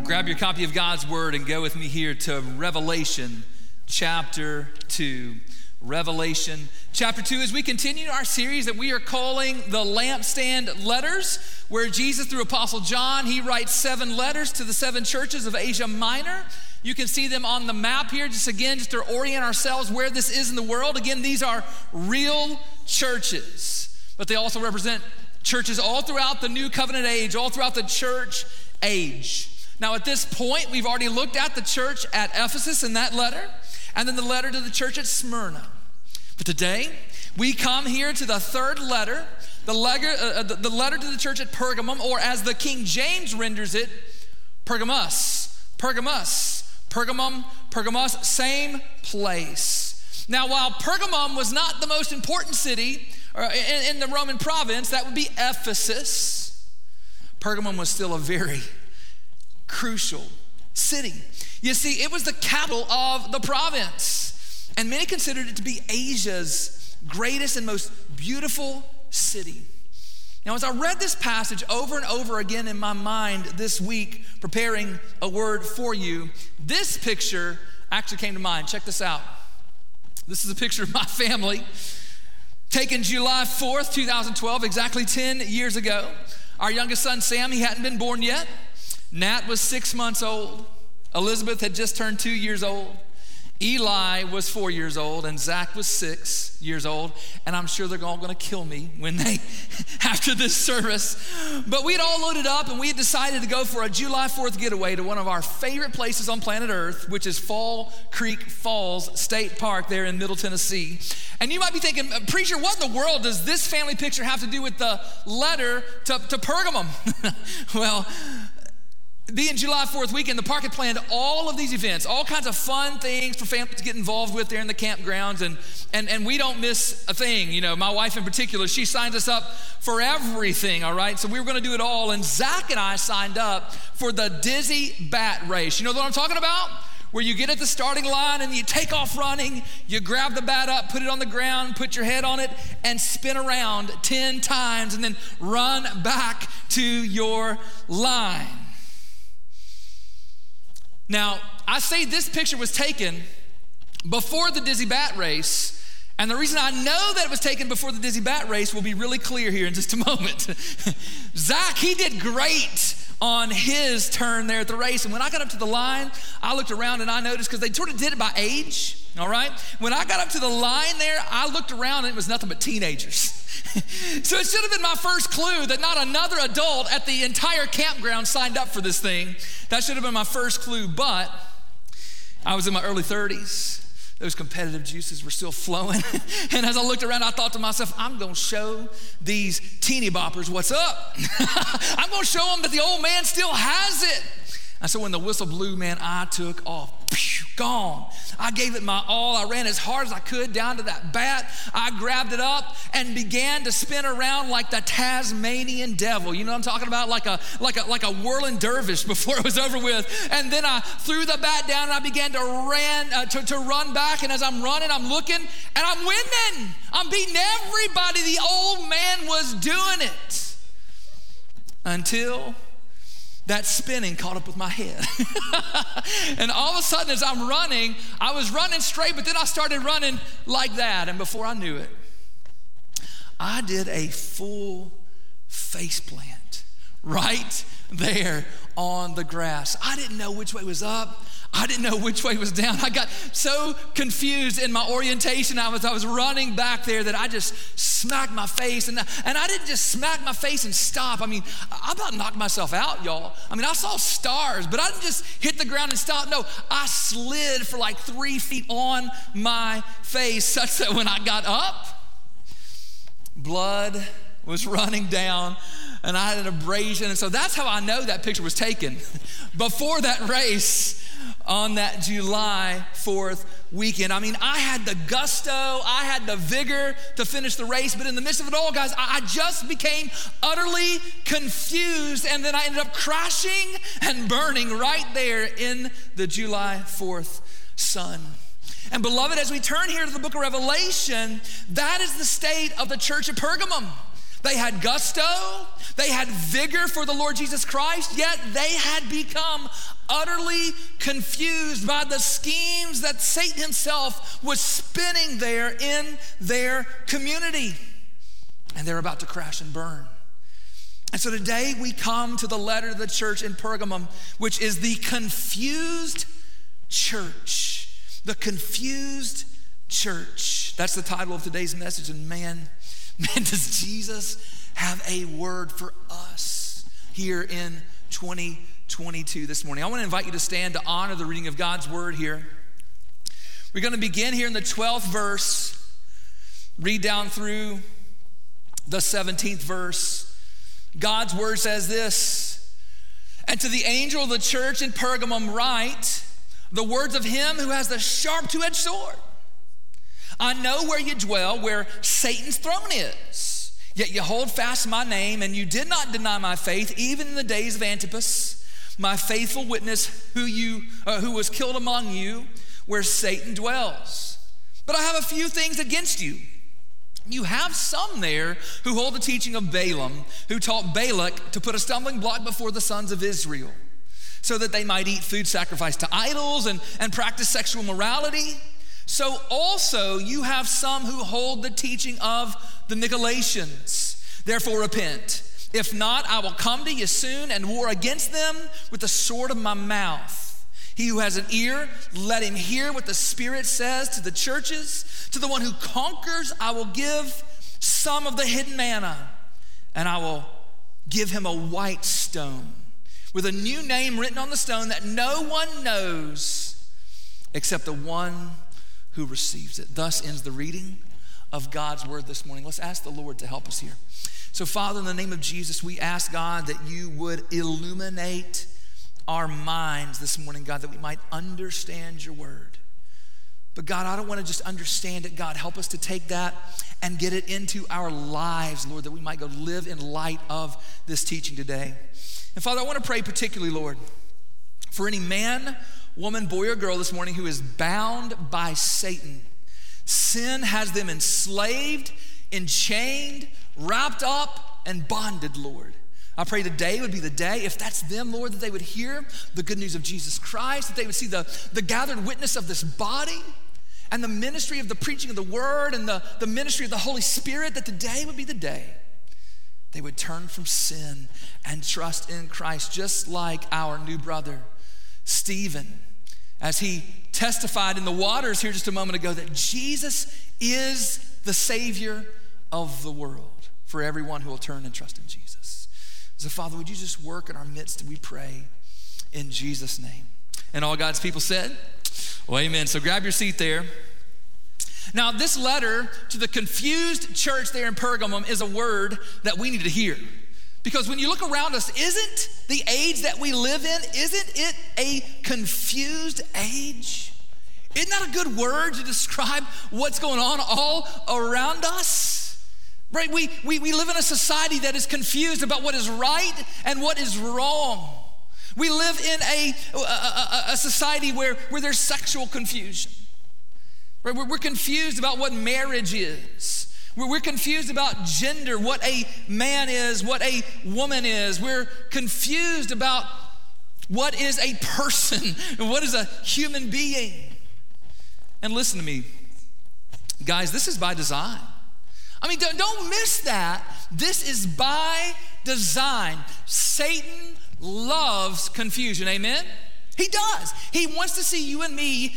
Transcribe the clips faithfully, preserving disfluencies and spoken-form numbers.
grab your copy of God's Word and go with me here to Revelation chapter two. Revelation chapter two, as we continue our series that we are calling the Lampstand Letters, where Jesus, through Apostle John, he writes seven letters to the seven churches of Asia Minor. You can see them on the map here, just again, just to orient ourselves where this is in the world. Again, these are real churches, but they also represent churches all throughout the New Covenant age, all throughout the church age. Now, at this point, we've already looked at the church at Ephesus in that letter, and then the letter to the church at Smyrna. But today, we come here to the third letter, the letter, uh, the, the letter to the church at Pergamum, or as the King James renders it, Pergamos, Pergamos, Pergamum, Pergamos, same place. Now, while Pergamum was not the most important city uh, in, in the Roman province, that would be Ephesus, Pergamum was still a very crucial city. You see, it was the capital of the province, and many considered it to be Asia's greatest and most beautiful city. Now, as I read this passage over and over again in my mind this week, preparing a word for you, this picture actually came to mind. Check this out. This is a picture of my family, taken July fourth, twenty twelve, exactly ten years ago. Our youngest son, Sam, he hadn't been born yet. Nat was six months old. Elizabeth had just turned two years old. Eli was four years old, and Zach was six years old. And I'm sure they're all going to kill me when they, after this service. But we'd all loaded up, and we had decided to go for a July fourth getaway to one of our favorite places on planet Earth, which is Fall Creek Falls State Park there in Middle Tennessee. And you might be thinking, preacher, what in the world does this family picture have to do with the letter to, to Pergamum? Well, being July fourth weekend, the park had planned all of these events, all kinds of fun things for families to get involved with there in the campgrounds, and, and, and we don't miss a thing. You know, my wife in particular, she signs us up for everything, all right? So we were gonna do it all, and Zach and I signed up for the Dizzy Bat Race. You know what I'm talking about? Where you get at the starting line and you take off running, you grab the bat up, put it on the ground, put your head on it, and spin around ten times, and then run back to your line. Now, I say this picture was taken before the Dizzy Bat Race, and the reason I know that it was taken before the Dizzy Bat Race will be really clear here in just a moment. Zach, he did great on his turn there at the race, and when I got up to the line, I looked around and I noticed, because they sort of did it by age, all right? When I got up to the line there, I looked around and it was nothing but teenagers. So it should have been my first clue that not another adult at the entire campground signed up for this thing. That should have been my first clue, but I was in my early thirties. Those competitive juices were still flowing. And as I looked around, I thought to myself, I'm gonna show these teeny boppers what's up. I'm gonna show them that the old man still has it. And so when the whistle blew, man, I took off. Pew, gone. I gave it my all. I ran as hard as I could down to that bat. I grabbed it up and began to spin around like the Tasmanian devil. You know what I'm talking about? Like a like a like a whirling dervish before it was over with. And then I threw the bat down and I began to ran uh, to, to run back. And as I'm running, I'm looking and I'm winning. I'm beating everybody. The old man was doing it until that spinning caught up with my head. And all of a sudden, as I'm running, I was running straight, but then I started running like that. And before I knew it, I did a full face plant right there on the grass. I didn't know which way was up. I didn't know which way was down. I got so confused in my orientation. I was I was running back there that I just smacked my face. And, and I didn't just smack my face and stop. I mean, I about knocked myself out, y'all. I mean, I saw stars, but I didn't just hit the ground and stop. No, I slid for like three feet on my face, such that when I got up, blood was running down and I had an abrasion. And so that's how I know that picture was taken. Before that race, on that July fourth weekend. I mean, I had the gusto, I had the vigor to finish the race, but in the midst of it all, guys, I just became utterly confused, and then I ended up crashing and burning right there in the July fourth sun. And beloved, as we turn here to the book of Revelation, that is the state of the church at Pergamum. They had gusto, they had vigor for the Lord Jesus Christ, yet they had become utterly confused by the schemes that Satan himself was spinning there in their community. And they're about to crash and burn. And so today we come to the letter to the church in Pergamum, which is the confused church. The confused church. That's the title of today's message. And man, man, does Jesus have a word for us here in twenty twenty-two this morning. I want to invite you to stand to honor the reading of God's word here. We're going to begin here in the twelfth verse, read down through the seventeenth verse. God's word says this: "And to the angel of the church in Pergamum write the words of him who has the sharp two-edged sword. I know where you dwell, where Satan's throne is. Yet you hold fast my name, and you did not deny my faith, even in the days of Antipas, my faithful witness, who you uh, who was killed among you, where Satan dwells. But I have a few things against you. You have some there who hold the teaching of Balaam, who taught Balak to put a stumbling block before the sons of Israel, so that they might eat food sacrificed to idols and, and practice sexual morality. So also you have some who hold the teaching of the Nicolaitans. Therefore repent. If not, I will come to you soon and war against them with the sword of my mouth. He who has an ear, let him hear what the Spirit says to the churches. To the one who conquers, I will give some of the hidden manna, and I will give him a white stone with a new name written on the stone that no one knows except the one who receives it." Thus ends the reading of God's word this morning. Let's ask the Lord to help us here. So Father, in the name of Jesus, we ask, God, that you would illuminate our minds this morning, God, that we might understand your word. But God, I don't want to just understand it. God, help us to take that and get it into our lives, Lord, that we might go live in light of this teaching today. And Father, I want to pray particularly, Lord, for any man, woman, boy, or girl this morning who is bound by Satan. Sin has them enslaved, enchained, wrapped up, and bonded, Lord. I pray today would be the day, if that's them, Lord, that they would hear the good news of Jesus Christ, that they would see the, the gathered witness of this body and the ministry of the preaching of the word and the, the ministry of the Holy Spirit, that today would be the day they would turn from sin and trust in Christ, just like our new brother, Stephen, as he testified in the waters here just a moment ago that Jesus is the Savior of the world for everyone who will turn and trust in Jesus. So Father, would you just work in our midst, we pray in Jesus' name. And all God's people said, well, amen. So grab your seat there. Now, this letter to the confused church there in Pergamum is a word that we need to hear. Because when you look around us, isn't the age that we live in, isn't it a confused age? Isn't that a good word to describe what's going on all around us? Right? We, we, we live in a society that is confused about what is right and what is wrong. We live in a, a, a society where, where there's sexual confusion. Right? We're, we're confused about what marriage is. We're, we're confused about gender, what a man is, what a woman is. We're confused about what is a person and what is a human being. And listen to me, guys, this is by design. I mean, don't, don't miss that. This is by design. Satan loves confusion, amen? He does. He wants to see you and me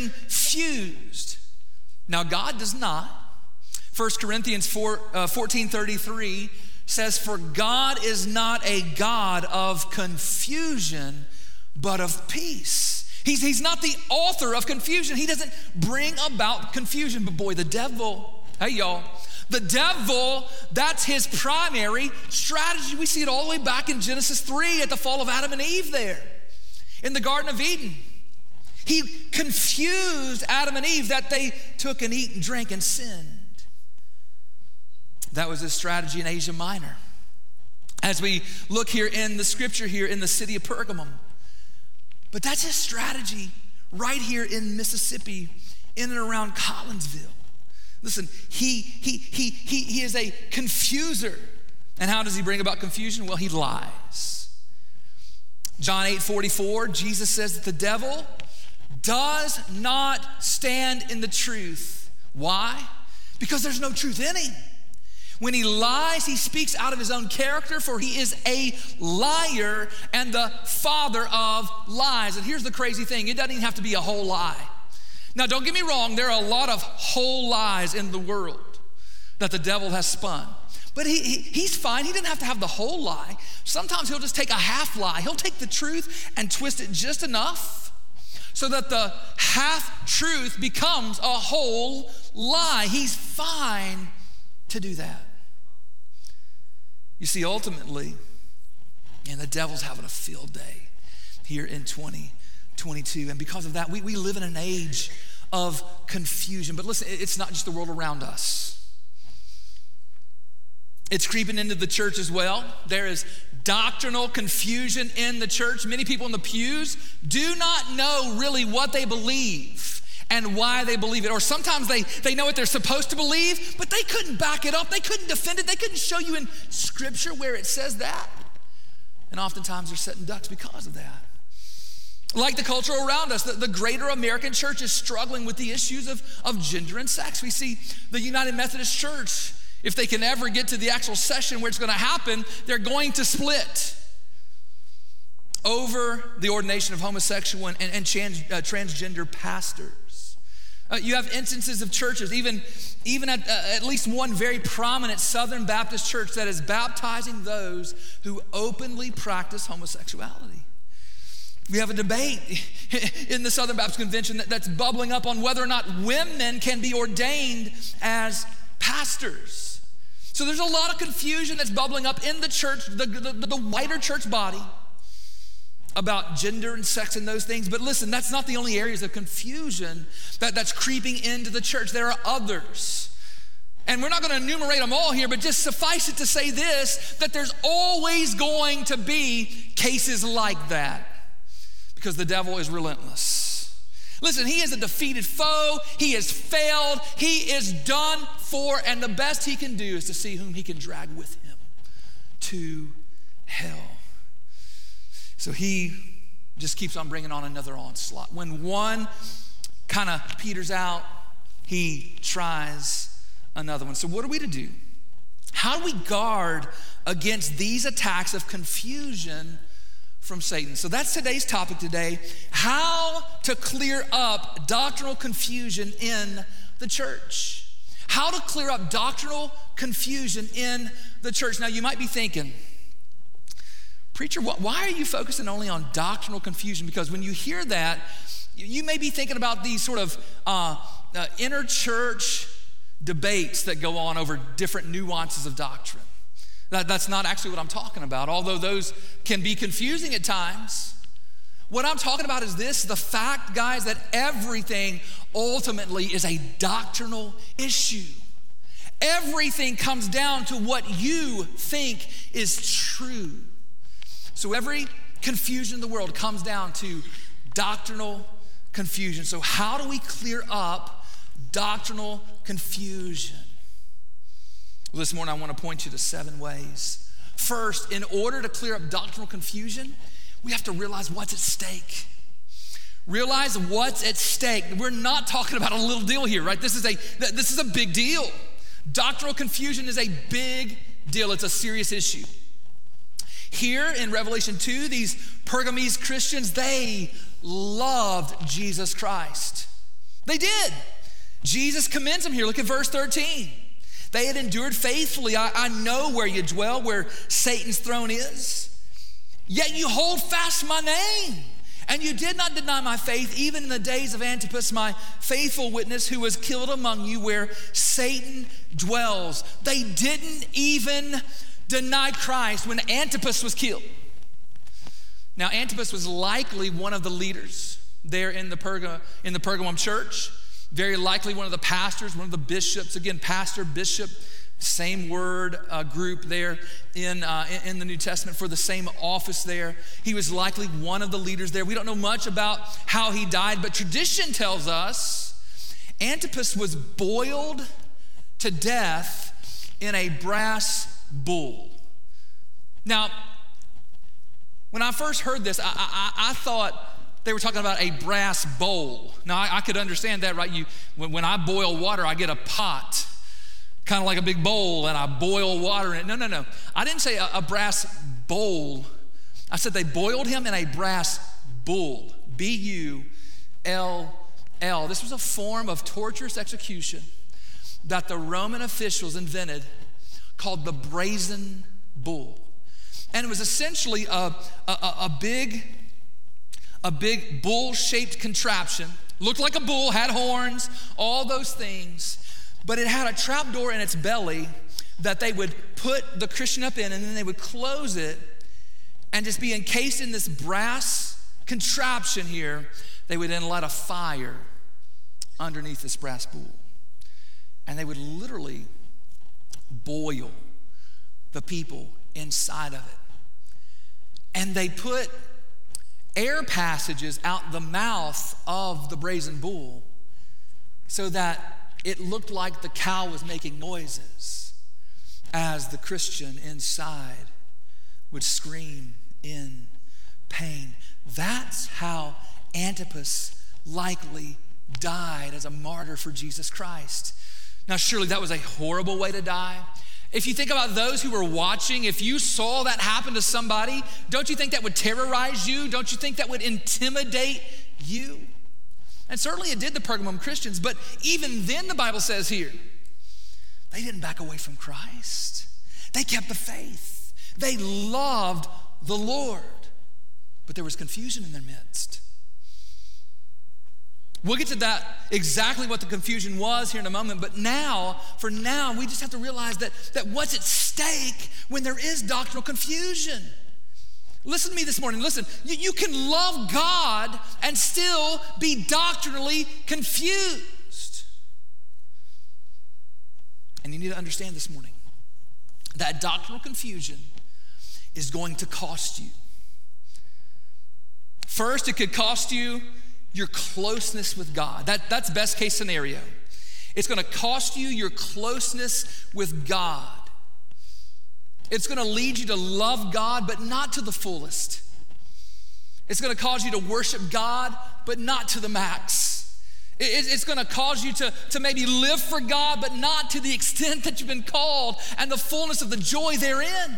confused. Now, God does not. First Corinthians fourteen thirty-three says, "For God is not a God of confusion, but of peace." He's, he's not the author of confusion. He doesn't bring about confusion. But boy, the devil, hey y'all, the devil, that's his primary strategy. We see it all the way back in Genesis three at the fall of Adam and Eve there in the Garden of Eden. He confused Adam and Eve that they took and eat and drank and sinned. That was his strategy in Asia Minor. As we look here in the scripture here in the city of Pergamum. But that's his strategy right here in Mississippi, in and around Collinsville. Listen, he he he he he is a confuser. And how does he bring about confusion? Well, he lies. John eight forty-four, Jesus says that the devil does not stand in the truth. Why? Because there's no truth in him. When he lies, he speaks out of his own character, for he is a liar and the father of lies. And here's the crazy thing, it doesn't even have to be a whole lie. Now, don't get me wrong, there are a lot of whole lies in the world that the devil has spun. But he, he he's fine, he didn't have to have the whole lie. Sometimes he'll just take a half lie. He'll take the truth and twist it just enough so that the half truth becomes a whole lie. He's fine to do that. You see, ultimately, and the devil's having a field day here in twenty twenty-two. And because of that, we, we live in an age of confusion. But listen, it's not just the world around us. It's creeping into the church as well. There is doctrinal confusion in the church. Many people in the pews do not know really what they believe and why they believe it. Or sometimes they, they know what they're supposed to believe, but they couldn't back it up. They couldn't defend it. They couldn't show you in scripture where it says that. And oftentimes they're setting ducks because of that. Like the culture around us, the, the greater American church is struggling with the issues of, of gender and sex. We see the United Methodist Church, if they can ever get to the actual session where it's going to happen, they're going to split over the ordination of homosexual and, and, and trans, uh, transgender pastors. Uh, you have instances of churches, even, even at, uh, at least one very prominent Southern Baptist church that is baptizing those who openly practice homosexuality. We have a debate in the Southern Baptist Convention that, that's bubbling up on whether or not women can be ordained as pastors. So there's a lot of confusion that's bubbling up in the church, the, the, the wider church body, about gender and sex and those things. But listen, that's not the only areas of confusion that, that's creeping into the church. There are others. And we're not going to enumerate them all here, but just suffice it to say this, that there's always going to be cases like that because the devil is relentless. Listen, he is a defeated foe. He has failed. He is done for, and the best he can do is to see whom he can drag with him to hell. So he just keeps on bringing on another onslaught. When one kind of peters out, he tries another one. So what are we to do? How do we guard against these attacks of confusion from Satan? So that's today's topic today, how to clear up doctrinal confusion in the church. How to clear up doctrinal confusion in the church. Now you might be thinking, preacher, why are you focusing only on doctrinal confusion? Because when you hear that, you may be thinking about these sort of uh, uh, inner church debates that go on over different nuances of doctrine. That, that's not actually what I'm talking about, although those can be confusing at times. What I'm talking about is this, the fact, guys, that everything ultimately is a doctrinal issue. Everything comes down to what you think is true. So every confusion in the world comes down to doctrinal confusion. So how do we clear up doctrinal confusion? Well, this morning I want to point you to seven ways. First, in order to clear up doctrinal confusion, we have to realize what's at stake. Realize what's at stake. We're not talking about a little deal here, right? This is a this is a big deal. Doctrinal confusion is a big deal. It's a serious issue. Here in Revelation two, these Pergamese Christians, they loved Jesus Christ. They did. Jesus commends them here. Look at verse thirteen. They had endured faithfully. I, I know where you dwell, where Satan's throne is. Yet you hold fast my name. And you did not deny my faith, even in the days of Antipas, my faithful witness, who was killed among you where Satan dwells. They didn't even deny Christ when Antipas was killed. Now, Antipas was likely one of the leaders there in the Perga, in the Pergamum church. Very likely one of the pastors, one of the bishops. Again, pastor, bishop, same word uh, group there in, uh, in the New Testament for the same office there. He was likely one of the leaders there. We don't know much about how he died, but tradition tells us Antipas was boiled to death in a brass bull. Now, when I first heard this, I, I, I thought they were talking about a brass bowl. Now, I, I could understand that, right? You, when, when I boil water, I get a pot, kind of like a big bowl, and I boil water in it. No, no, no. I didn't say a, a brass bowl. I said they boiled him in a brass bull, B U L L. This was a form of torturous execution that the Roman officials invented called the brazen bull. And it was essentially a, a, a big, a big bull-shaped contraption. Looked like a bull, had horns, all those things. But it had a trapdoor in its belly that they would put the Christian up in, and then they would close it and just be encased in this brass contraption here. They would then light a fire underneath this brass bull. And they would literally boil the people inside of it. And they put air passages out the mouth of the brazen bull so that it looked like the cow was making noises as the Christian inside would scream in pain. That's how Antipas likely died as a martyr for Jesus Christ. Now, surely that was a horrible way to die. If you think about those who were watching, if you saw that happen to somebody, don't you think that would terrorize you? Don't you think that would intimidate you? And certainly it did the Pergamum Christians, but even then the Bible says here, they didn't back away from Christ. They kept the faith. They loved the Lord, but there was confusion in their midst. We'll get to that, exactly what the confusion was here in a moment, but now, for now, we just have to realize that, that what's at stake when there is doctrinal confusion. Listen to me this morning, listen, you, you can love God and still be doctrinally confused. And you need to understand this morning that doctrinal confusion is going to cost you. First, it could cost you your closeness with God. That, that's best case scenario. It's gonna cost you your closeness with God. It's gonna lead you to love God, but not to the fullest. It's gonna cause you to worship God, but not to the max. It, it's gonna cause you to, to maybe live for God, but not to the extent that you've been called and the fullness of the joy therein.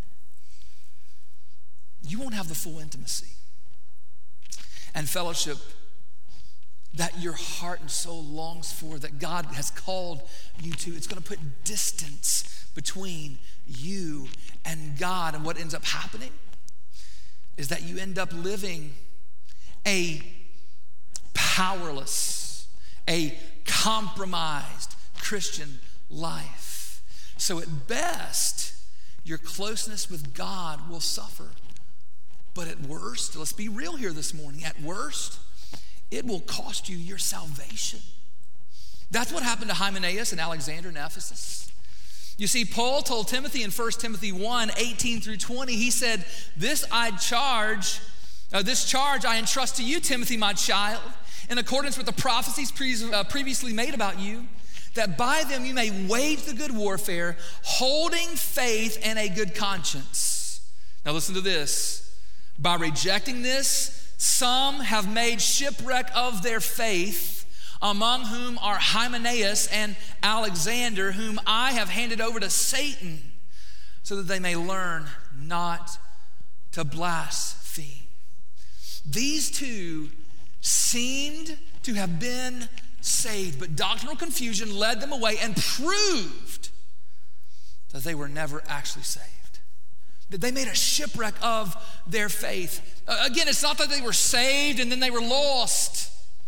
You won't have the full intimacy and fellowship that your heart and soul longs for, that God has called you to. It's going to put distance between you and God. And what ends up happening is that you end up living a powerless, a compromised Christian life. So at best, your closeness with God will suffer. But at worst, let's be real here this morning, at worst, it will cost you your salvation. That's what happened to Hymenaeus and Alexander in Ephesus. You see, Paul told Timothy in First Timothy one, eighteen through twenty, he said, this I charge, uh, this charge I entrust to you, Timothy, my child, in accordance with the prophecies pre- uh, previously made about you, that by them you may wage the good warfare, holding faith and a good conscience. Now listen to this. By rejecting this, some have made shipwreck of their faith, among whom are Hymenaeus and Alexander, whom I have handed over to Satan, so that they may learn not to blaspheme. These two seemed to have been saved, but doctrinal confusion led them away and proved that they were never actually saved. That they made a shipwreck of their faith. Uh, again, it's not that they were saved and then they were lost.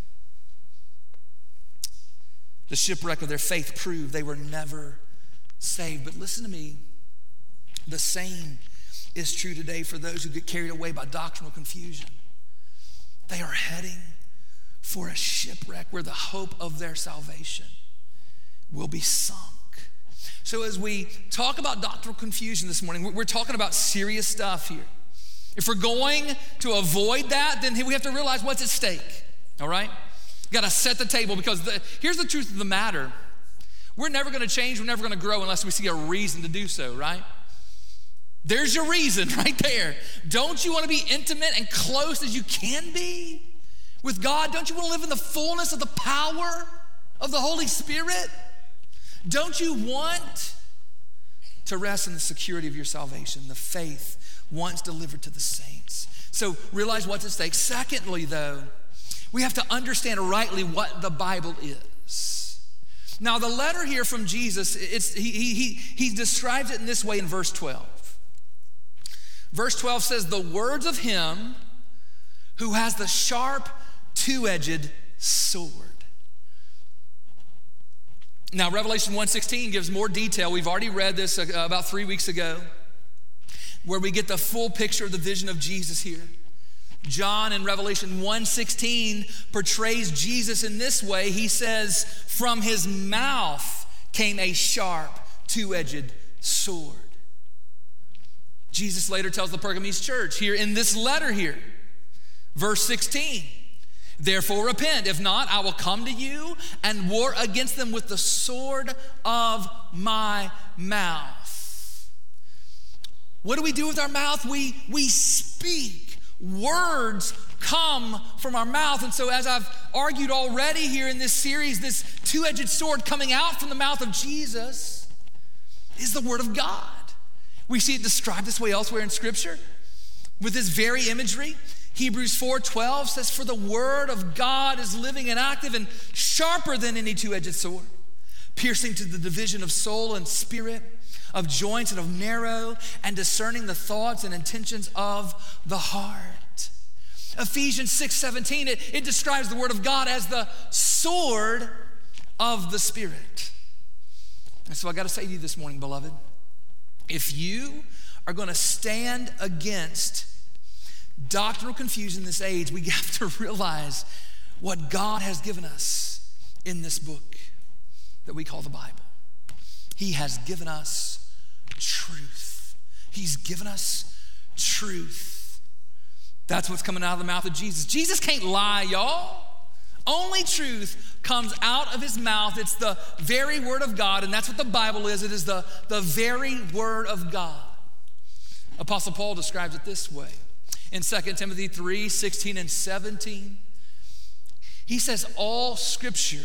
The shipwreck of their faith proved they were never saved. But listen to me, the same is true today for those who get carried away by doctrinal confusion. They are heading for a shipwreck where the hope of their salvation will be sunk. So as we talk about doctrinal confusion this morning, we're talking about serious stuff here. If we're going to avoid that, then we have to realize what's at stake, all right? You gotta set the table, because the, here's the truth of the matter. We're never gonna change, we're never gonna grow unless we see a reason to do so, right? There's your reason right there. Don't you want to be intimate and close as you can be with God? Don't you want to live in the fullness of the power of the Holy Spirit? Don't you want to rest in the security of your salvation, the faith once delivered to the saints? So realize what's at stake. Secondly, though, we have to understand rightly what the Bible is. Now, the letter here from Jesus, it's, he, he, he, he describes it in this way in verse twelve. Verse twelve says, the words of him who has the sharp, two-edged sword. Now, Revelation one sixteen gives more detail. We've already read this uh, about three weeks ago, where we get the full picture of the vision of Jesus here. John in Revelation one sixteen portrays Jesus in this way. He says, from his mouth came a sharp, two-edged sword. Jesus later tells the Pergamese church here in this letter here, verse sixteen, therefore repent, if not, I will come to you and war against them with the sword of my mouth. What do we do with our mouth? We, we speak. Words come from our mouth. And so as I've argued already here in this series, this two-edged sword coming out from the mouth of Jesus is the word of God. We see it described this way elsewhere in Scripture with this very imagery. Hebrews four twelve says, for the word of God is living and active and sharper than any two-edged sword, piercing to the division of soul and spirit, of joints and of marrow, and discerning the thoughts and intentions of the heart. Ephesians six seventeen, it, it describes the word of God as the sword of the Spirit. And so I got to say to you this morning, beloved, if you are going to stand against doctrinal confusion in this age, we have to realize what God has given us in this book that we call the Bible. He has given us truth. He's given us truth. That's what's coming out of the mouth of Jesus. Jesus can't lie, y'all. Only truth comes out of his mouth. It's the very word of God, and that's what the Bible is. It is the, the very word of God. Apostle Paul describes it this way. In Second Timothy three sixteen and seventeen, he says, all scripture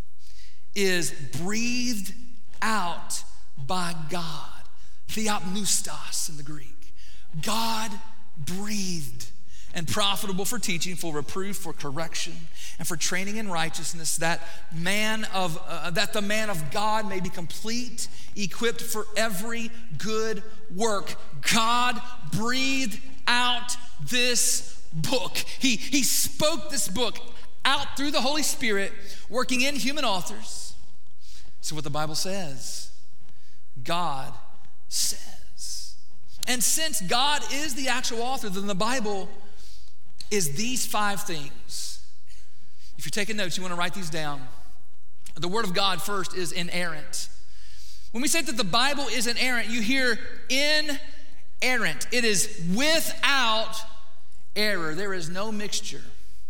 is breathed out by God. Theopneustos in the Greek. God breathed and profitable for teaching, for reproof, for correction, and for training in righteousness, that man of uh, that the man of God may be complete, equipped for every good work. God breathed out this book. He, he spoke this book out through the Holy Spirit, working in human authors. So what the Bible says, God says. And since God is the actual author, then the Bible is these five things. If you're taking notes, you want to write these down. The word of God first is inerrant. When we say that the Bible is inerrant, you hear inerrant. It is without error. There is no mixture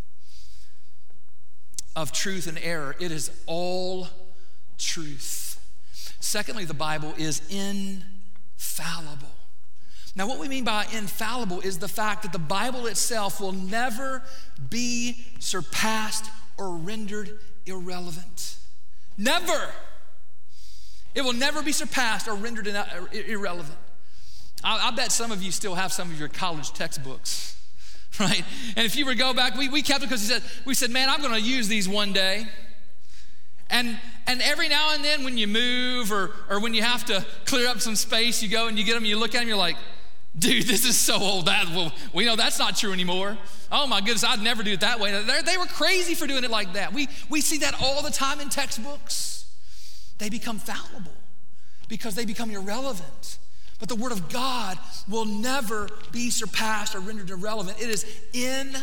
of truth and error. It is all truth. Secondly, the Bible is infallible. Now, what we mean by infallible is the fact that the Bible itself will never be surpassed or rendered irrelevant. Never. It will never be surpassed or rendered irrelevant. I, I bet some of you still have some of your college textbooks, right? And if you were to go back, we, we kept it because we said, we said, man, I'm going to use these one day. And and every now and then when you move or or when you have to clear up some space, you go and you get them, you look at them, you're like, dude, this is so old. That well, we know that's not true anymore. Oh my goodness, I'd never do it that way. They're, they were crazy for doing it like that. We we see that all the time in textbooks. They become fallible because they become irrelevant. But the word of God will never be surpassed or rendered irrelevant. It is infallible.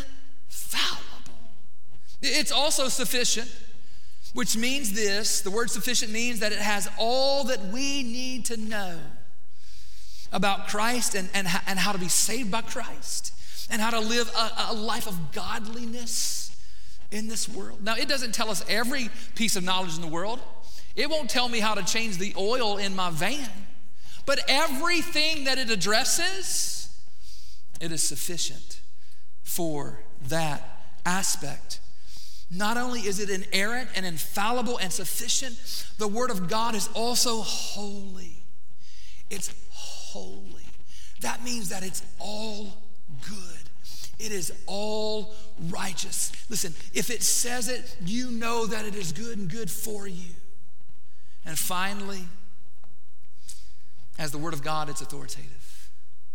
It's also sufficient, which means this. The word sufficient means that it has all that we need to know about Christ and, and, and how to be saved by Christ and how to live a, a life of godliness in this world. Now, it doesn't tell us every piece of knowledge in the world. It won't tell me how to change the oil in my van. But everything that it addresses, it is sufficient for that aspect. Not only is it inerrant and infallible and sufficient, the Word of God is also holy. It's holy. That means that it's all good. It is all righteous. Listen, if it says it, you know that it is good and good for you. And finally, as the Word of God, it's authoritative.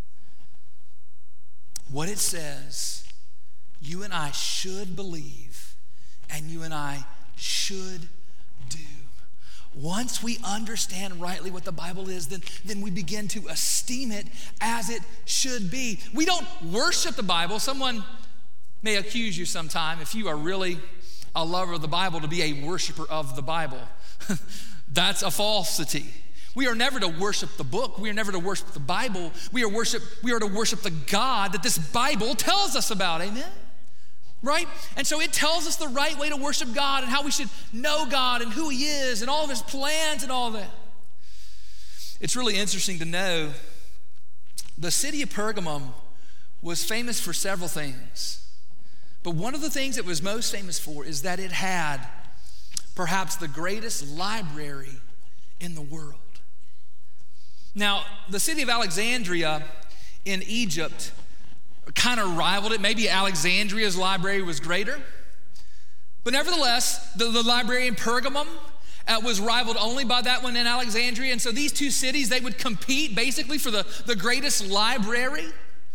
What it says, you and I should believe, and you and I should do. Once we understand rightly what the Bible is, then, then we begin to esteem it as it should be. We don't worship the Bible. Someone may accuse you sometime, if you are really a lover of the Bible, to be a worshiper of the Bible. That's a falsity. We are never to worship the book. We are never to worship the Bible. We are worship. We are to worship the God that this Bible tells us about. Amen? Right? And so it tells us the right way to worship God and how we should know God and who He is and all of His plans and all that. It's really interesting to know the city of Pergamum was famous for several things. But one of the things it was most famous for is that it had perhaps the greatest library in the world. Now, the city of Alexandria in Egypt kind of rivaled it. Maybe Alexandria's library was greater. But nevertheless, the, the library in Pergamum uh, was rivaled only by that one in Alexandria. And so these two cities, they would compete basically for the, the greatest library.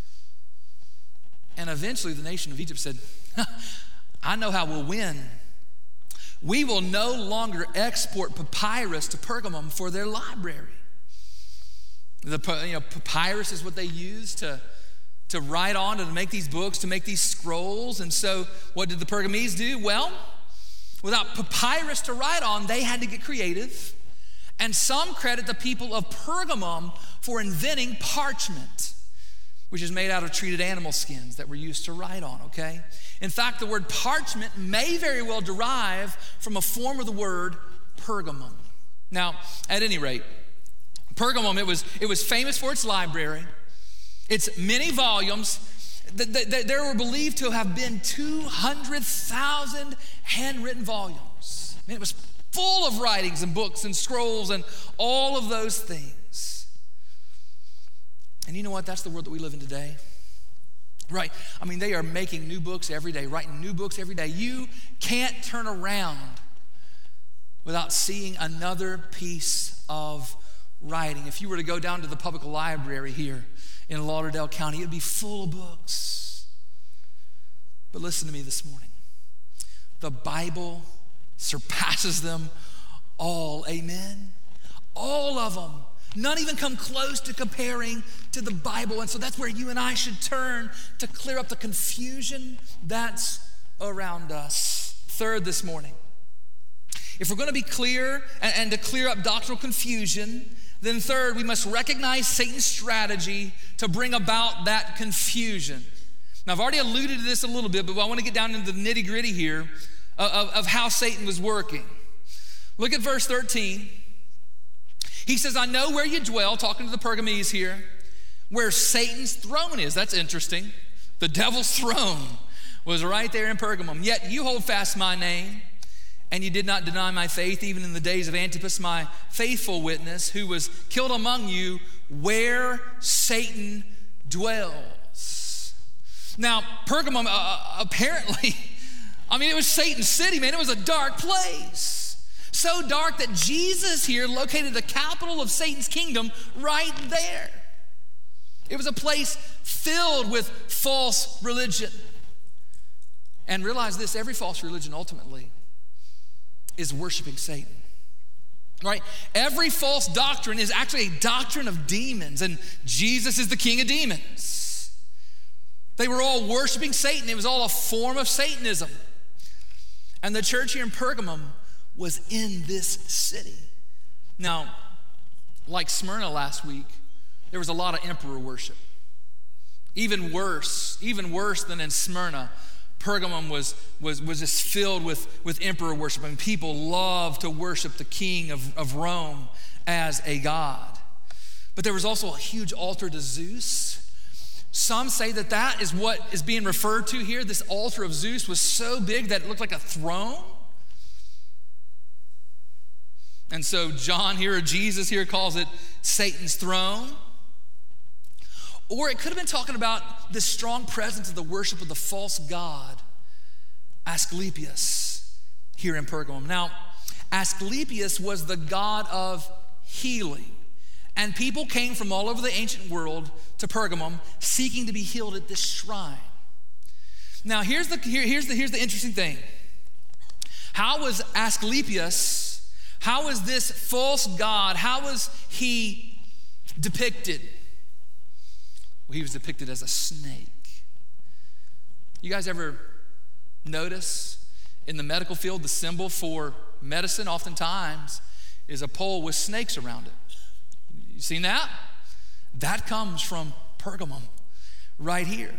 And eventually the nation of Egypt said, I know how we'll win. We will no longer export papyrus to Pergamum for their library. The you know, papyrus is what they use to, to write on, to make these books, to make these scrolls. And so what did the Pergamese do? Well, without papyrus to write on, they had to get creative. And some credit the people of Pergamum for inventing parchment, which is made out of treated animal skins that were used to write on, okay? In fact, the word parchment may very well derive from a form of the word pergamum. Now, at any rate, Pergamum, it was, it was famous for its library, its many volumes. There were believed to have been two hundred thousand handwritten volumes. I mean, it was full of writings and books and scrolls and all of those things. And you know what? That's the world that we live in today. Right? I mean, they are making new books every day, writing new books every day. You can't turn around without seeing another piece of writing. If you were to go down to the public library here in Lauderdale County, it'd be full of books. But listen to me this morning. The Bible surpasses them all. Amen? All of them. None even come close to comparing to the Bible. And so that's where you and I should turn to clear up the confusion that's around us. Third, this morning, if we're going to be clear and, and to clear up doctrinal confusion, then third, we must recognize Satan's strategy to bring about that confusion. Now, I've already alluded to this a little bit, but I want to get down into the nitty-gritty here of, of how Satan was working. Look at verse thirteen. He says, I know where you dwell, talking to the Pergamese here, where Satan's throne is. That's interesting. The devil's throne was right there in Pergamum. Yet you hold fast my name, and you did not deny my faith, even in the days of Antipas, my faithful witness, who was killed among you, where Satan dwells. Now, Pergamum, uh, apparently, I mean, it was Satan's city, man. It was a dark place. So dark that Jesus here located the capital of Satan's kingdom right there. It was a place filled with false religion. And realize this, every false religion ultimately is worshiping Satan. Right? Every false doctrine is actually a doctrine of demons, and Jesus is the king of demons. They were all worshiping Satan. It was all a form of Satanism. And the church here in Pergamum was in this city. Now, like Smyrna last week, there was a lot of emperor worship. Even worse, even worse than in Smyrna, Pergamum was, was, was just filled with, with emperor worship. I mean, people loved to worship the king of, of Rome as a god. but there was also a huge altar to Zeus. Some say that that is what is being referred to here. This altar of Zeus was so big that it looked like a throne. And so John here, or Jesus here, calls it Satan's throne. Or it could have been talking about the strong presence of the worship of the false god, Asclepius, here in Pergamum. Now, Asclepius was the god of healing. And people came from all over the ancient world to Pergamum seeking to be healed at this shrine. Now, here's the, here, here's the, here's the interesting thing. How was Asclepius, how is this false god, how was he depicted? Well, he was depicted as a snake. You guys ever notice in the medical field the symbol for medicine oftentimes is a pole with snakes around it? You seen that? That comes from Pergamum right here.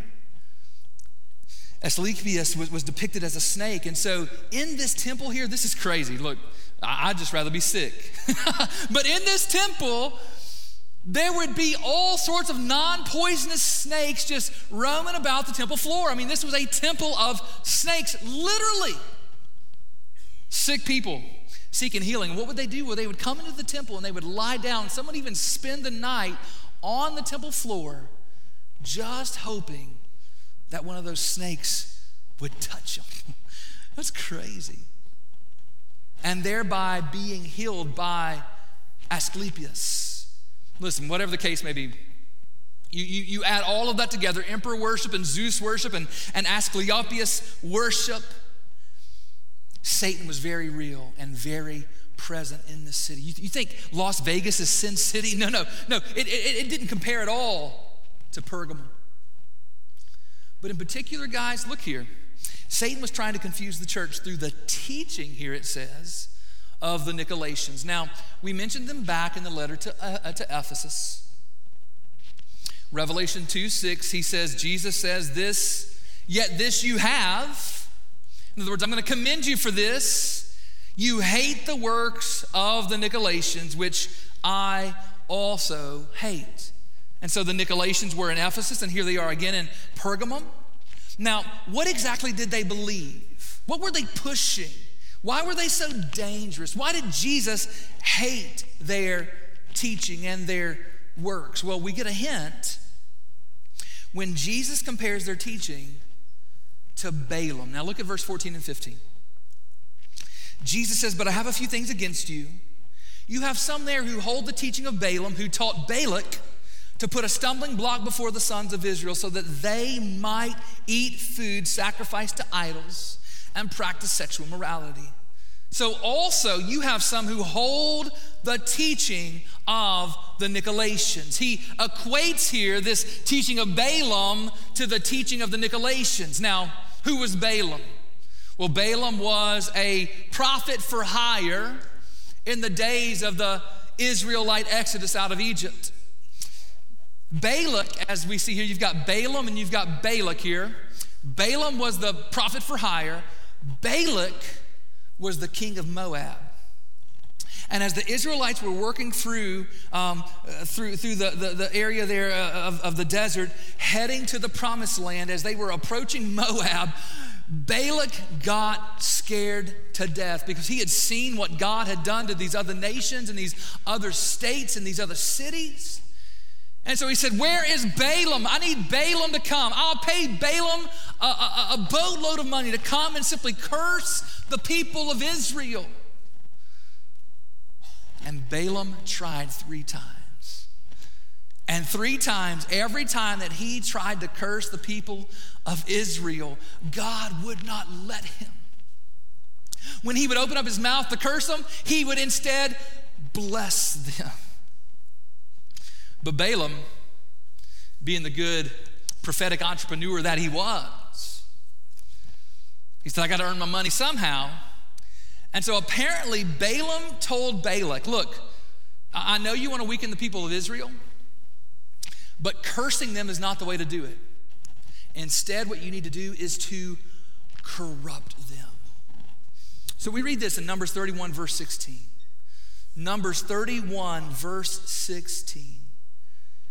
Asclepius was, was depicted as a snake. And so in this temple here, this is crazy. Look, I'd just rather be sick. But in this temple, there would be all sorts of non-poisonous snakes just roaming about the temple floor. I mean, this was a temple of snakes, literally. Sick people seeking healing. What would they do? Well, they would come into the temple and they would lie down. Some would even spend the night on the temple floor just hoping that one of those snakes would touch them. That's crazy. And thereby being healed by Asclepius. Listen, whatever the case may be, you, you, you add all of that together, emperor worship and Zeus worship and, and Asclepius worship. Satan was very real and very present in the city. You, you think Las Vegas is Sin City? No, no, no. It, it, it didn't compare at all to Pergamum. But in particular, guys, look here. Satan was trying to confuse the church through the teaching, here it says, of the Nicolaitans. Now, we mentioned them back in the letter to, uh, to Ephesus. Revelation two six, he says, Jesus says this, yet this you have. In other words, I'm going to commend you for this. You hate the works of the Nicolaitans, which I also hate. And so the Nicolaitans were in Ephesus, and here they are again in Pergamum. Now, what exactly did they believe? What were they pushing? Why were they so dangerous? Why did Jesus hate their teaching and their works? Well, we get a hint when Jesus compares their teaching to Balaam. Now look at verse fourteen and fifteen. Jesus says, but I have a few things against you. You have some there who hold the teaching of Balaam, who taught Balak to put a stumbling block before the sons of Israel so that they might eat food sacrificed to idols and practice sexual immorality. So also you have some who hold the teaching of the Nicolaitans. He equates here this teaching of Balaam to the teaching of the Nicolaitans. Now, who was Balaam? Well, Balaam was a prophet for hire in the days of the Israelite exodus out of Egypt. Balak, as we see here, you've got Balaam and you've got Balak here. Balaam was the prophet for hire. Balak was the king of Moab. And as the Israelites were working through um, uh, through, through the, the, the area there uh, of, of the desert, heading to the promised land, as they were approaching Moab, Balak got scared to death because he had seen what God had done to these other nations and these other states and these other cities. And so he said, where is Balaam? I need Balaam to come. I'll pay Balaam a, a, a boatload of money to come and simply curse the people of Israel. And Balaam tried three times. And three times, every time that he tried to curse the people of Israel, God would not let him. When he would open up his mouth to curse them, he would instead bless them. But Balaam, being the good prophetic entrepreneur that he was, he said, I got to earn my money somehow. And so apparently Balaam told Balak, look, I know you want to weaken the people of Israel, but cursing them is not the way to do it. Instead, what you need to do is to corrupt them. So we read this in Numbers thirty-one, verse sixteen. Numbers thirty-one, verse sixteen.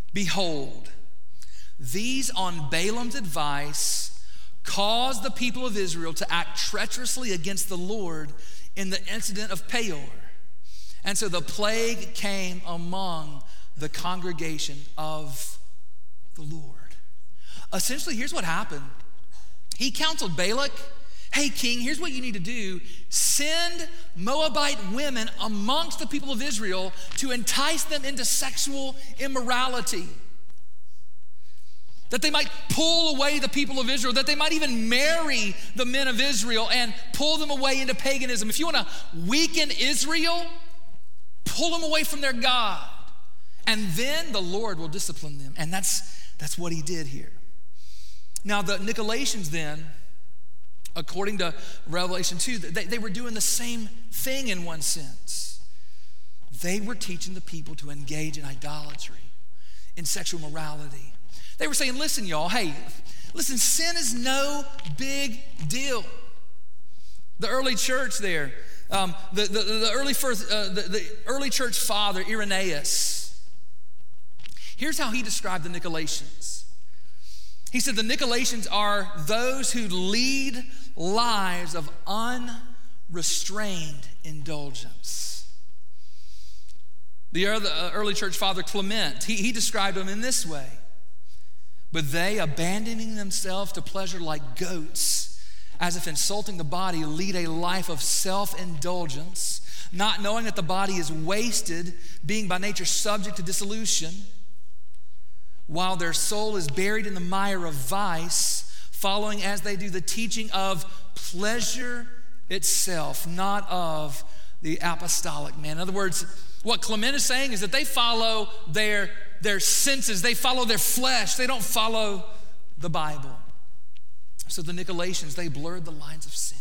behold, these on Balaam's advice caused the people of Israel to act treacherously against the Lord in the incident of Peor. And so the plague came among the congregation of the Lord. Essentially, here's what happened. He counseled Balak, hey, king, here's what you need to do. Send Moabite women amongst the people of Israel to entice them into sexual immorality. That they might pull away the people of Israel, that they might even marry the men of Israel and pull them away into paganism. If you want to weaken Israel, pull them away from their God. And then the Lord will discipline them. And that's, that's what he did here. Now, the Nicolaitans then, according to Revelation two, they, they were doing the same thing in one sense. They were teaching the people to engage in idolatry, in sexual morality. They were saying, listen, y'all, hey, listen, sin is no big deal. The early church there, um, the, the, the, early first, uh, the, the early church father, Irenaeus, here's how he described the Nicolaitans. He said the Nicolaitans are those who lead lives of unrestrained indulgence. The early church father, Clement, he, he described them in this way. But they, abandoning themselves to pleasure like goats, as if insulting the body, lead a life of self-indulgence, not knowing that the body is wasted, being by nature subject to dissolution, while their soul is buried in the mire of vice, following as they do the teaching of pleasure itself, not of the apostolic man. In other words, what Clement is saying is that they follow their, their senses, they follow their flesh, they don't follow the Bible. So the Nicolaitans, they blurred the lines of sin.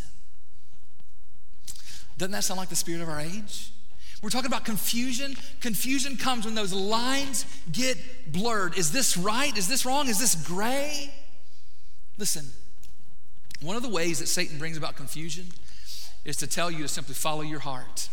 Doesn't that sound like the spirit of our age? We're talking about confusion. Confusion comes when those lines get blurred. Is this right? Is this wrong? Is this gray? Listen, one of the ways that Satan brings about confusion is to tell you to simply follow your heart.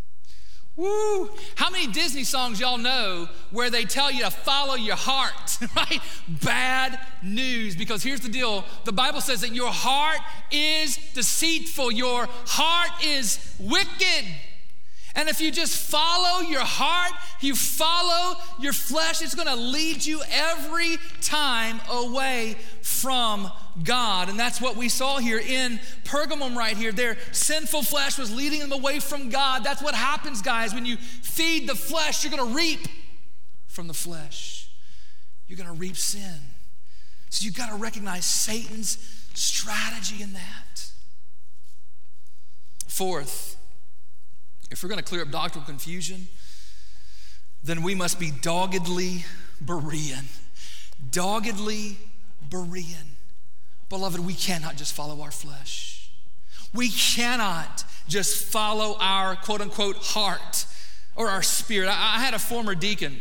Woo! How many Disney songs y'all know where they tell you to follow your heart, right? Bad news, because here's the deal. The Bible says that your heart is deceitful. Your heart is wicked. And if you just follow your heart, you follow your flesh, it's going to lead you every time away from God. And that's what we saw here in Pergamum right here. Their sinful flesh was leading them away from God. That's what happens, guys. When you feed the flesh, you're going to reap from the flesh. You're going to reap sin. So you've got to recognize Satan's strategy in that. Fourth, if we're going to clear up doctrinal confusion, then we must be doggedly Berean. Doggedly Berean. Beloved, we cannot just follow our flesh. We cannot just follow our quote unquote heart or our spirit. I, I had a former deacon.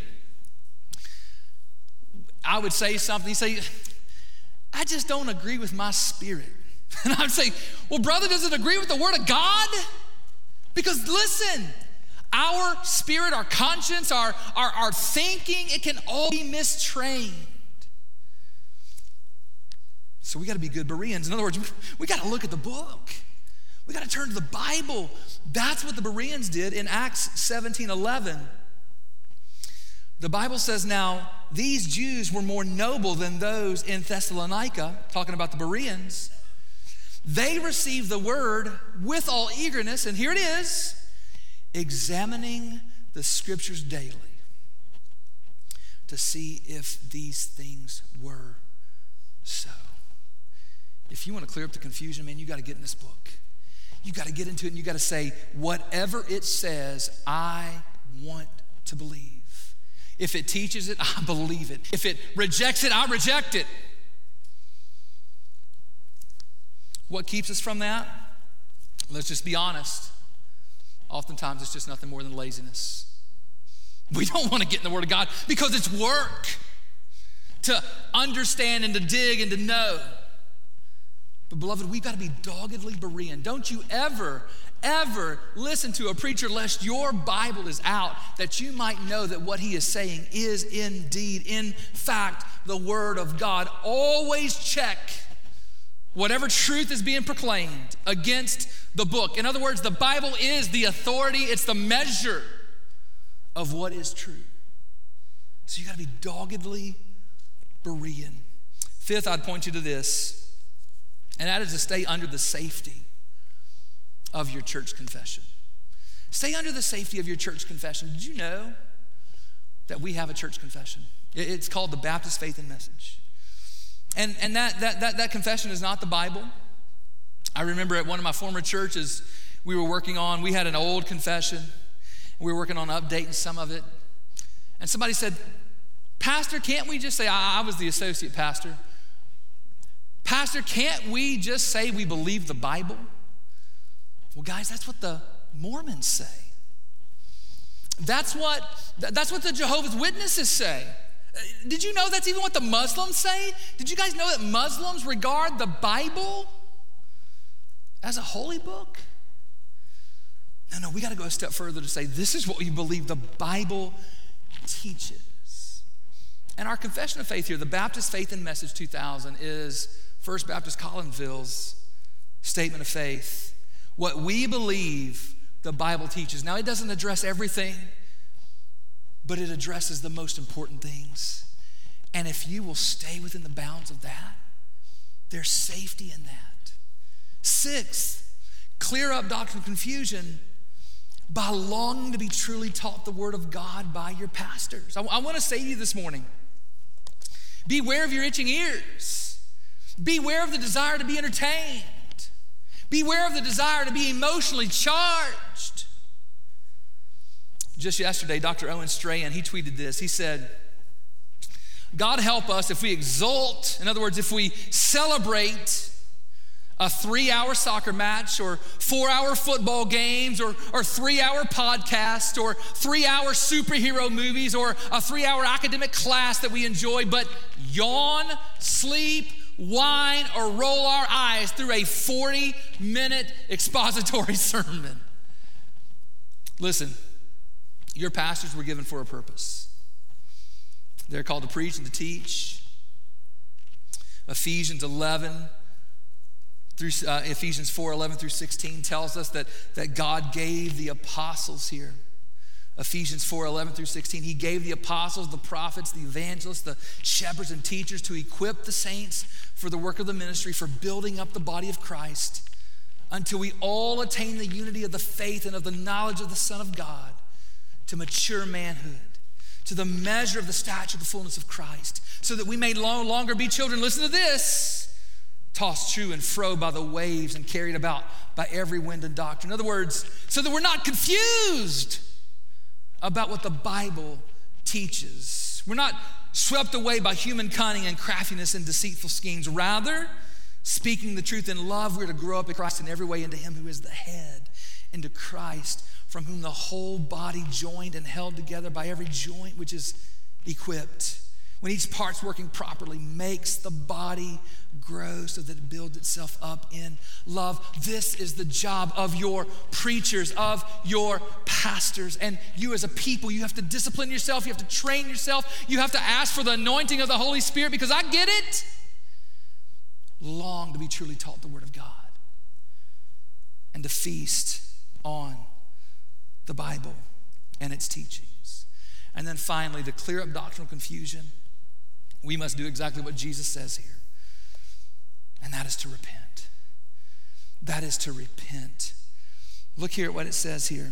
I would say something, he'd say, I just don't agree with my spirit. And I would say, well, brother, does it agree with the word of God? Because listen, our spirit, our conscience, our, our, our thinking, it can all be mistrained. So we got to be good Bereans. In other words, we got to look at the book. We got to turn to the Bible. That's what the Bereans did in Acts seventeen eleven. The Bible says, now, these Jews were more noble than those in Thessalonica, talking about the Bereans. They received the word with all eagerness, and here it is, examining the scriptures daily to see if these things were so. If you want to clear up the confusion, man, you got to get in this book. You got to get into it and you got to say, whatever it says, I want to believe. If it teaches it, I believe it. If it rejects it, I reject it. What keeps us from that? Let's just be honest. Oftentimes it's just nothing more than laziness. We don't want to get in the Word of God because it's work to understand and to dig and to know. But beloved, we've got to be doggedly Berean. Don't you ever, ever listen to a preacher lest your Bible is out, that you might know that what he is saying is indeed, in fact, the word of God. Always check whatever truth is being proclaimed against the book. In other words, the Bible is the authority, it's the measure of what is true. So you got to be doggedly Berean. Fifth, I'd point you to this. And that is to stay under the safety of your church confession. Stay under the safety of your church confession. Did you know that we have a church confession? It's called the Baptist Faith and Message. And, and that, that, that, that confession is not the Bible. I remember at one of my former churches, we were working on, we had an old confession. We were working on updating some of it. And somebody said, Pastor, can't we just say, I, I was the associate pastor. Pastor, can't we just say we believe the Bible? Well, guys, that's what the Mormons say. That's what, that's what the Jehovah's Witnesses say. Did you know that's even what the Muslims say? Did you guys know that Muslims regard the Bible as a holy book? No, no, we got to go a step further to say this is what we believe the Bible teaches. And our confession of faith here, the Baptist Faith and Message two thousand, is First Baptist Collinsville's statement of faith. What we believe the Bible teaches. Now, it doesn't address everything, but it addresses the most important things. And if you will stay within the bounds of that, there's safety in that. Sixth, clear up doctrinal confusion by longing to be truly taught the word of God by your pastors. I, I want to say to you this morning, beware of your itching ears. Beware of the desire to be entertained. Beware of the desire to be emotionally charged. Just yesterday, Doctor Owen Strahan, he tweeted this. He said, God help us if we exult, in other words, if we celebrate a three-hour soccer match or four-hour football games or, or three-hour podcast or three-hour superhero movies or a three-hour academic class that we enjoy, but yawn, sleep, whine, or roll our eyes through a forty-minute expository sermon. Listen, your pastors were given for a purpose. They're called to preach and to teach. Ephesians eleven through uh, Ephesians four, eleven through sixteen tells us that, that God gave the apostles here. Ephesians four, eleven through sixteen, he gave the apostles, the prophets, the evangelists, the shepherds and teachers to equip the saints for the work of the ministry, for building up the body of Christ until we all attain the unity of the faith and of the knowledge of the Son of God, to mature manhood, to the measure of the stature of the fullness of Christ, so that we may no longer be children, listen to this, tossed to and fro by the waves and carried about by every wind and doctrine. In other words, so that we're not confused about what the Bible teaches. We're not swept away by human cunning and craftiness and deceitful schemes. Rather, speaking the truth in love, we're to grow up in Christ in every way into him who is the head, into Christ, from whom the whole body joined and held together by every joint which is equipped, when each part's working properly, makes the body grow so that it builds itself up in love. This is the job of your preachers, of your pastors. And you as a people, you have to discipline yourself. You have to train yourself. You have to ask for the anointing of the Holy Spirit, because I get it. Long to be truly taught the word of God and to feast on the Bible and its teachings. And then finally, to clear up doctrinal confusion, we must do exactly what Jesus says here. And that is to repent. That is to repent. Look here at what it says here.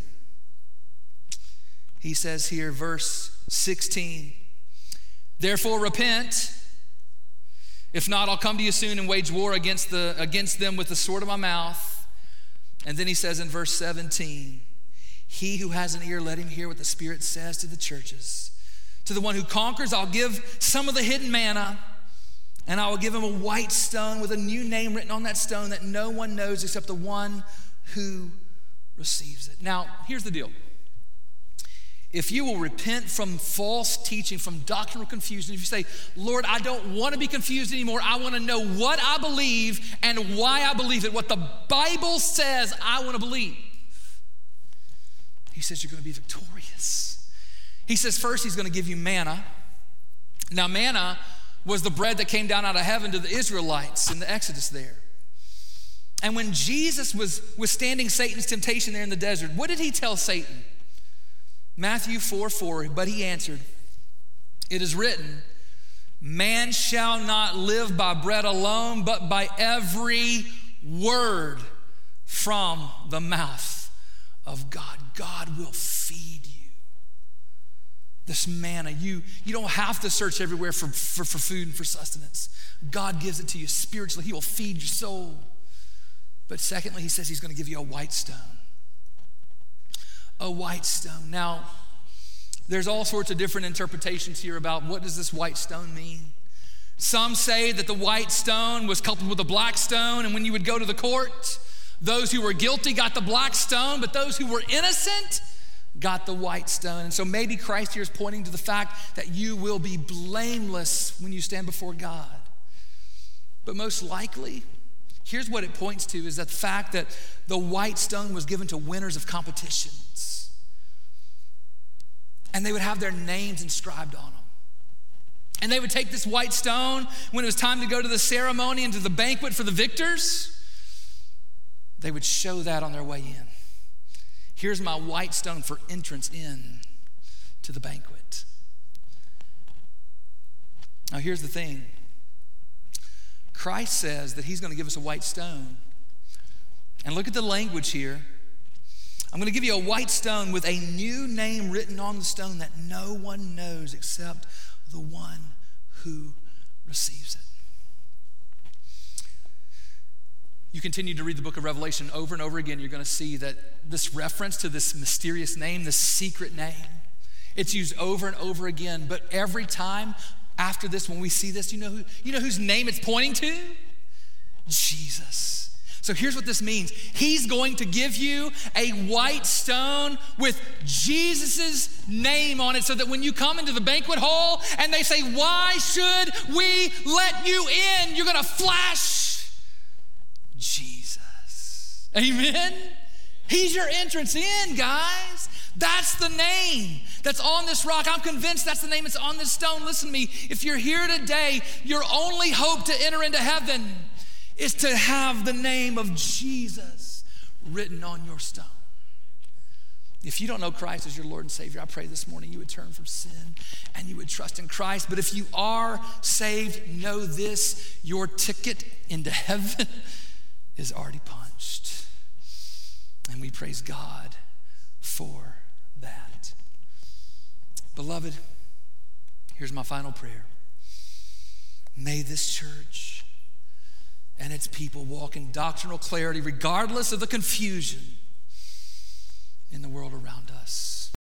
He says here, verse sixteen, therefore repent. If not, I'll come to you soon and wage war against, the, against them with the sword of my mouth. And then he says in verse seventeen, he who has an ear, let him hear what the Spirit says to the churches. To the one who conquers, I'll give some of the hidden manna, and I will give him a white stone with a new name written on that stone that no one knows except the one who receives it. Now, here's the deal. if you will repent from false teaching, from doctrinal confusion, if you say, Lord, I don't want to be confused anymore. I want to know what I believe and why I believe it, what the Bible says I want to believe. He says you're going to be victorious. He says first he's going to give you manna. Now manna was the bread that came down out of heaven to the Israelites in the Exodus there. And when Jesus was withstanding Satan's temptation there in the desert, what did he tell Satan? Matthew four four, but he answered, it is written, man shall not live by bread alone, but by every word from the mouth of God. God will feed you. This manna, you, you don't have to search everywhere for, for, for food and for sustenance. God gives it to you spiritually. He will feed your soul. But secondly, he says he's going to give you a white stone. A white stone. Now, there's all sorts of different interpretations here about what does this white stone mean. Some say that the white stone was coupled with a black stone, and when you would go to the court, those who were guilty got the black stone, but those who were innocent got the white stone. And so maybe Christ here is pointing to the fact that you will be blameless when you stand before God. But most likely, here's what it points to, is that the fact that the white stone was given to winners of competitions. And they would have their names inscribed on them. And they would take this white stone when it was time to go to the ceremony and to the banquet for the victors. They would show that on their way in. Here's my white stone for entrance in to the banquet. Now here's the thing. Christ says that he's going to give us a white stone. And look at the language here. I'm going to give you a white stone with a new name written on the stone that no one knows except the one who receives it. You continue to read the book of Revelation over and over again, you're going to see that this reference to this mysterious name, this secret name, it's used over and over again. But every time after this, when we see this, you know who, you know whose name it's pointing to? Jesus. So here's what this means. He's going to give you a white stone with Jesus's name on it, so that when you come into the banquet hall and they say, why should we let you in? You're going to flash Jesus. Amen? He's your entrance in, guys. That's the name that's on this rock. I'm convinced that's the name that's on this stone. Listen to me. If you're here today, your only hope to enter into heaven is to have the name of Jesus written on your stone. If you don't know Christ as your Lord and Savior, I pray this morning you would turn from sin and you would trust in Christ. But if you are saved, know this: your ticket into heaven is already punched. And we praise God for that. Beloved, here's my final prayer. May this church and its people walk in doctrinal clarity regardless of the confusion in the world around us.